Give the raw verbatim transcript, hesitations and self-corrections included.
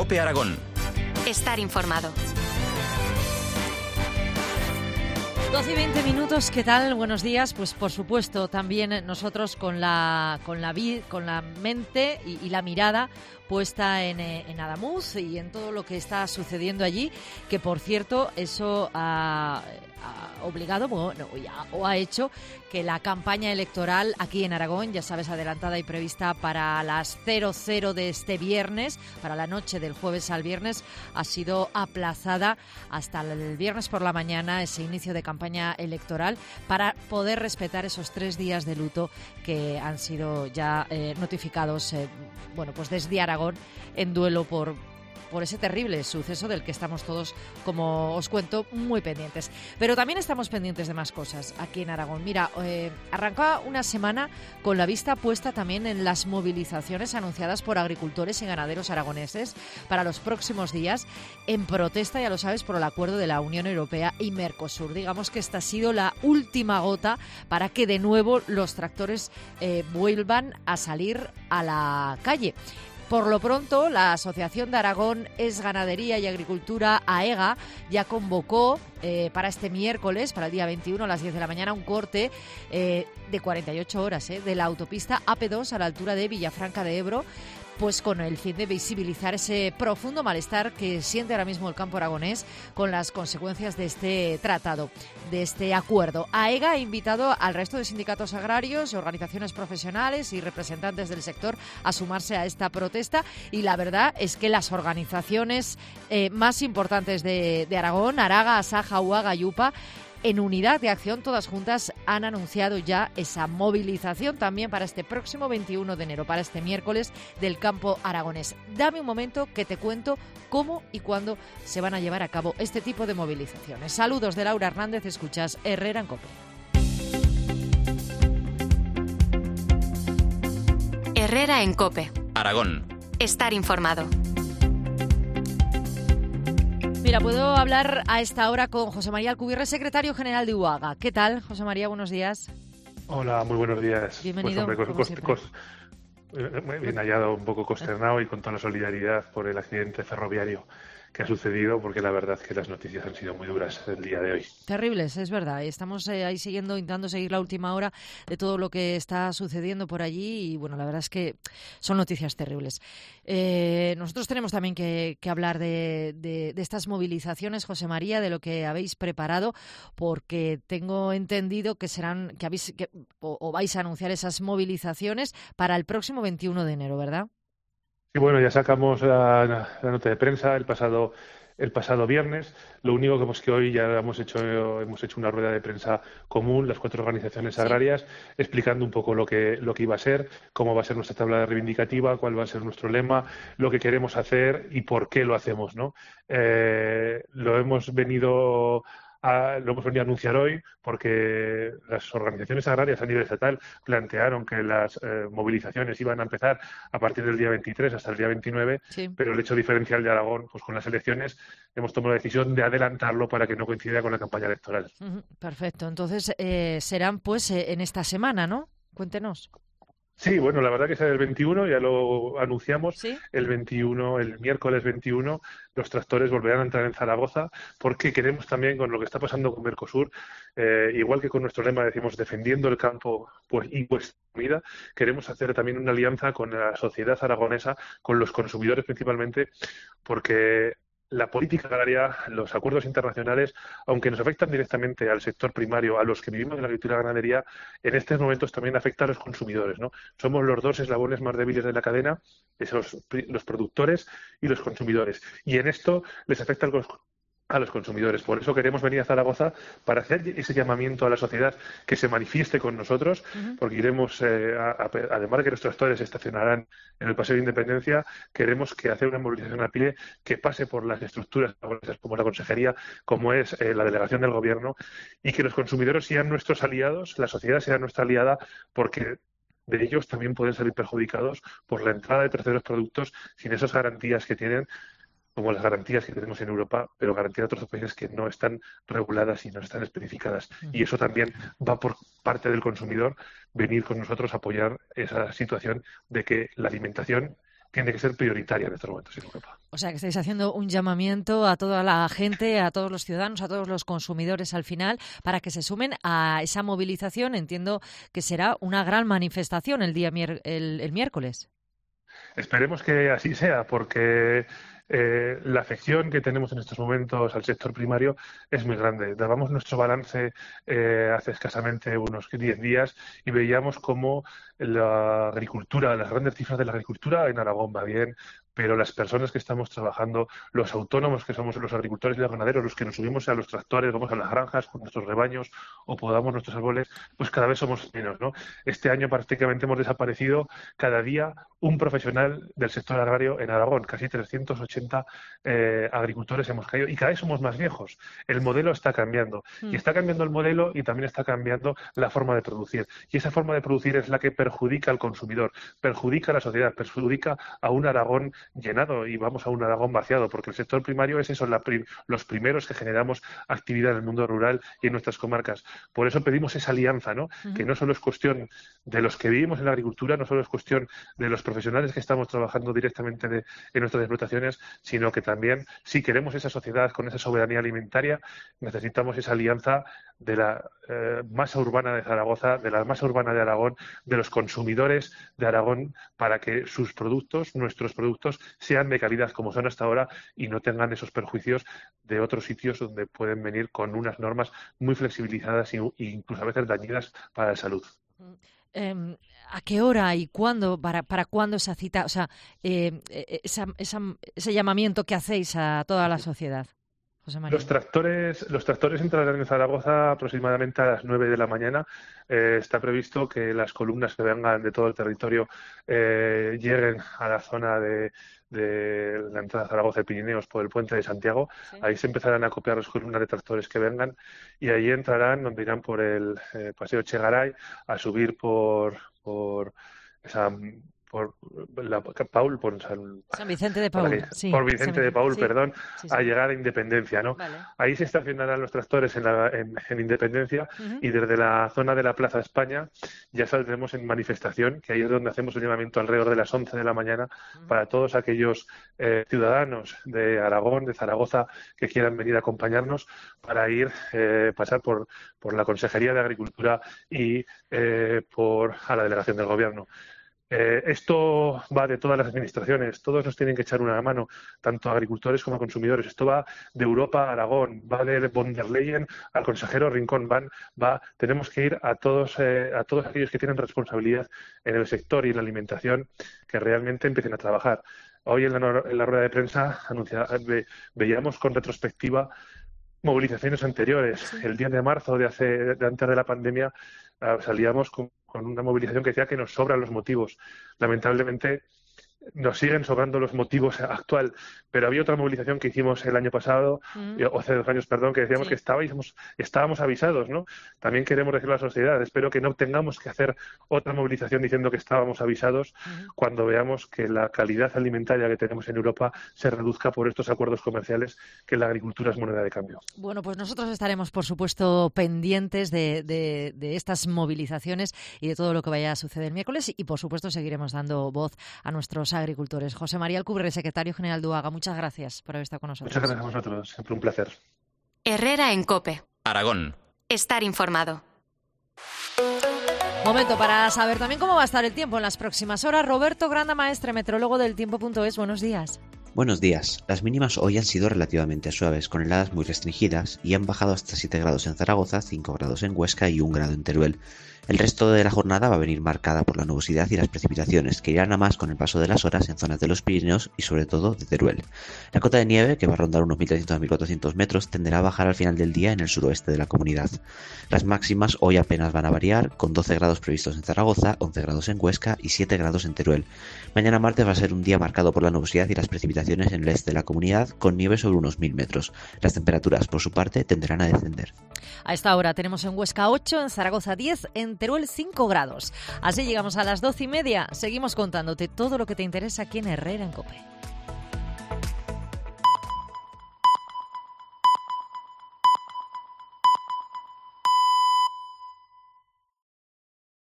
COPE Aragón. Estar informado. doce y veinte minutos, ¿qué tal? Buenos días. Pues por supuesto, también nosotros con la con la, vi, con la mente y, y la mirada puesta en, en Adamuz y en todo lo que está sucediendo allí, que por cierto, eso ha, ha obligado bueno, ya, o ha hecho que la campaña electoral aquí en Aragón, ya sabes, adelantada y prevista para las cero cero de este viernes, para la noche del jueves al viernes, ha sido aplazada hasta el viernes por la mañana, ese inicio de campaña electoral, para poder respetar esos tres días de luto que han sido ya eh, notificados, eh, bueno, pues desde Aragón, en duelo por, por ese terrible suceso del que estamos todos, como os cuento, muy pendientes. Pero también estamos pendientes de más cosas aquí en Aragón. Mira, eh, arrancaba una semana con la vista puesta también en las movilizaciones anunciadas por agricultores y ganaderos aragoneses para los próximos días, en protesta, ya lo sabes, por el acuerdo de la Unión Europea y Mercosur. Digamos que esta ha sido la última gota para que de nuevo los tractores eh, vuelvan a salir a la calle. Por lo pronto, la Asociación de Aragón es Ganadería y Agricultura, AEGA, ya convocó eh, para este miércoles, para el día veintiuno a las diez de la mañana, un corte eh, de cuarenta y ocho horas eh, de la autopista A P dos a la altura de Villafranca de Ebro, pues con el fin de visibilizar ese profundo malestar que siente ahora mismo el campo aragonés con las consecuencias de este tratado, de este acuerdo. AEGA ha invitado al resto de sindicatos agrarios, organizaciones profesionales y representantes del sector a sumarse a esta protesta, y la verdad es que las organizaciones eh, más importantes de, de Aragón, Araga, Asaja, Uaga y UPA, en unidad de acción, todas juntas, han anunciado ya esa movilización también para este próximo veintiuno de enero, para este miércoles del campo aragonés. Dame un momento que te cuento cómo y cuándo se van a llevar a cabo este tipo de movilizaciones. Saludos de Laura Hernández, escuchas Herrera en COPE. Herrera en COPE. Aragón. Estar informado. Mira, puedo hablar a esta hora con José María Alcubierre, secretario general de Uaga. ¿Qué tal, José María? Buenos días. Hola, muy buenos días. Bienvenido. Pues, hombre, como cos, siempre. cos, cos, bien hallado, un poco consternado y con toda la solidaridad por el accidente ferroviario que ha sucedido, porque la verdad es que las noticias han sido muy duras el día de hoy. Terribles, es verdad. Estamos eh, ahí siguiendo, intentando seguir la última hora de todo lo que está sucediendo por allí y, bueno, la verdad es que son noticias terribles. Eh, nosotros tenemos también que, que hablar de, de, de estas movilizaciones, José María, de lo que habéis preparado, porque tengo entendido que serán, que habéis, que, o, o vais a anunciar esas movilizaciones para el próximo veintiuno de enero, ¿verdad? Y bueno, ya sacamos la, la nota de prensa el pasado el pasado viernes. Lo único que hemos que hoy ya hemos hecho hemos hecho una rueda de prensa común, las cuatro organizaciones Sí. agrarias, explicando un poco lo que lo que iba a ser, cómo va a ser nuestra tabla reivindicativa, cuál va a ser nuestro lema, lo que queremos hacer y por qué lo hacemos, ¿no? Eh, lo hemos venido A, lo hemos venido a anunciar hoy porque las organizaciones agrarias a nivel estatal plantearon que las eh, movilizaciones iban a empezar a partir del día veintitrés hasta el día veintinueve, Sí. pero el hecho diferencial de Aragón, pues con las elecciones, hemos tomado la decisión de adelantarlo para que no coincida con la campaña electoral. Uh-huh. Perfecto. Entonces, eh, serán pues eh, en esta semana, ¿no? Cuéntenos. Sí, bueno, la verdad que es el veintiuno, ya lo anunciamos, ¿Sí? el veintiuno, el miércoles veintiuno, los tractores volverán a entrar en Zaragoza, porque queremos también, con lo que está pasando con Mercosur, eh, igual que con nuestro lema decimos defendiendo el campo pues y vuestra comida, queremos hacer también una alianza con la sociedad aragonesa, con los consumidores principalmente, porque la política agraria, los acuerdos internacionales, aunque nos afectan directamente al sector primario, a los que vivimos de la agricultura y la ganadería, en estos momentos también afecta a los consumidores, ¿no? Somos los dos eslabones más débiles de la cadena, esos, los productores y los consumidores. Y en esto les afecta a los a los consumidores. Por eso queremos venir a Zaragoza para hacer ese llamamiento a la sociedad que se manifieste con nosotros, uh-huh. porque iremos, eh, a, a, además de que nuestros tractores se estacionarán en el Paseo de Independencia, queremos que hacer una movilización a pie que pase por las estructuras como la Consejería, como es eh, la Delegación del Gobierno, y que los consumidores sean nuestros aliados, la sociedad sea nuestra aliada, porque de ellos también pueden salir perjudicados por la entrada de terceros productos sin esas garantías que tienen, como las garantías que tenemos en Europa, pero garantías de otros países que no están reguladas y no están especificadas. Y eso también va por parte del consumidor, venir con nosotros a apoyar esa situación de que la alimentación tiene que ser prioritaria en estos momentos en Europa. O sea, que estáis haciendo un llamamiento a toda la gente, a todos los ciudadanos, a todos los consumidores al final, para que se sumen a esa movilización. Entiendo que será una gran manifestación el día mier- el, el miércoles. Esperemos que así sea, porque eh, la afección que tenemos en estos momentos al sector primario es muy grande. Dábamos nuestro balance eh, hace escasamente unos diez días y veíamos cómo la agricultura, las grandes cifras de la agricultura en Aragón va bien, pero las personas que estamos trabajando, los autónomos que somos los agricultores y los ganaderos, los que nos subimos a los tractores, vamos a las granjas con nuestros rebaños o podamos nuestros árboles, pues cada vez somos menos, ¿no? Este año prácticamente hemos desaparecido cada día un profesional del sector agrario en Aragón, casi trescientos ochenta eh, agricultores hemos caído y cada vez somos más viejos. El modelo está cambiando mm. y está cambiando el modelo y también está cambiando la forma de producir. Y esa forma de producir es la que perjudica al consumidor, perjudica a la sociedad, perjudica a un Aragón llenado y vamos a un Aragón vaciado, porque el sector primario es eso, la prim- los primeros que generamos actividad en el mundo rural y en nuestras comarcas. Por eso pedimos esa alianza, ¿no? Uh-huh. Que no solo es cuestión de los que vivimos en la agricultura, no solo es cuestión de los profesionales que estamos trabajando directamente de, en nuestras explotaciones, sino que también, si queremos esa sociedad con esa soberanía alimentaria, necesitamos esa alianza de la eh, masa urbana de Zaragoza, de la masa urbana de Aragón, de los consumidores de Aragón, para que sus productos, nuestros productos, sean de calidad como son hasta ahora y no tengan esos perjuicios de otros sitios donde pueden venir con unas normas muy flexibilizadas e incluso a veces dañinas para la salud. Eh, ¿A qué hora y cuándo, para, para cuándo esa cita, o sea, eh, esa, esa, ese llamamiento que hacéis a toda la sociedad? José María. Los tractores, los tractores entrarán en Zaragoza aproximadamente a las nueve de la mañana. Eh, está previsto que las columnas que vengan de todo el territorio eh, lleguen a la zona de, de la entrada a Zaragoza de Pirineos por el puente de Santiago. Sí. Ahí se empezarán a copiar las columnas de tractores que vengan y ahí entrarán, donde irán por el eh, Paseo Chegaray a subir por, por esa... por la Paul, por San, San Vicente de Paul, que, sí, por Vicente San, de Paul, sí, perdón, sí, sí. a llegar a Independencia, ¿no? Vale. Ahí se estacionarán los tractores en, la, en, en Independencia uh-huh. y desde la zona de la Plaza España ya saldremos en manifestación, que ahí es donde hacemos el llamamiento alrededor de las once de la mañana uh-huh. para todos aquellos eh, ciudadanos de Aragón, de Zaragoza, que quieran venir a acompañarnos para ir, eh, pasar por, por la Consejería de Agricultura y eh, por a la Delegación del Gobierno. Eh, esto va de todas las administraciones, todos nos tienen que echar una mano, tanto agricultores como consumidores. Esto va de Europa a Aragón, va de von der Leyen al consejero Rincón, van, va, tenemos que ir a todos, eh, a todos aquellos que tienen responsabilidad en el sector y en la alimentación, que realmente empiecen a trabajar. Hoy en la, en la rueda de prensa anuncia, ve, veíamos con retrospectiva movilizaciones anteriores. Sí. El diez de marzo de, hace, de antes de la pandemia salíamos con con una movilización que decía que nos sobran los motivos. Lamentablemente nos siguen sobrando los motivos actual, pero había otra movilización que hicimos el año pasado, mm. o hace dos años, perdón, que decíamos sí. que estábamos, estábamos avisados, ¿no? También queremos decirle a la sociedad, espero que no tengamos que hacer otra movilización diciendo que estábamos avisados mm. cuando veamos que la calidad alimentaria que tenemos en Europa se reduzca por estos acuerdos comerciales, que la agricultura es moneda de cambio. Bueno, pues nosotros estaremos, por supuesto, pendientes de, de, de estas movilizaciones y de todo lo que vaya a suceder el miércoles y, por supuesto, seguiremos dando voz a nuestros agricultores. José María Alcubre, secretario general de U A G A, muchas gracias por haber estado con nosotros. Muchas gracias a vosotros, siempre un placer. Herrera en COPE. Aragón. Estar informado. Momento para saber también cómo va a estar el tiempo en las próximas horas. Roberto Granda, maestre meteorólogo del tiempo punto es, buenos días. Buenos días. Las mínimas hoy han sido relativamente suaves, con heladas muy restringidas y han bajado hasta siete grados en Zaragoza, cinco grados en Huesca y un grado en Teruel. El resto de la jornada va a venir marcada por la nubosidad y las precipitaciones, que irán a más con el paso de las horas en zonas de los Pirineos y sobre todo de Teruel. La cota de nieve, que va a rondar unos mil trescientos a mil cuatrocientos metros, tenderá a bajar al final del día en el suroeste de la comunidad. Las máximas hoy apenas van a variar, con doce grados previstos en Zaragoza, once grados en Huesca y siete grados en Teruel. Mañana martes va a ser un día marcado por la nubosidad y las precipitaciones en el este de la comunidad, con nieve sobre unos mil metros. Las temperaturas, por su parte, tenderán a descender. A esta hora tenemos en Huesca ocho, en Zaragoza diez, en Teruel cinco grados. Así llegamos a las doce y media. Seguimos contándote todo lo que te interesa aquí en Herrera en COPE.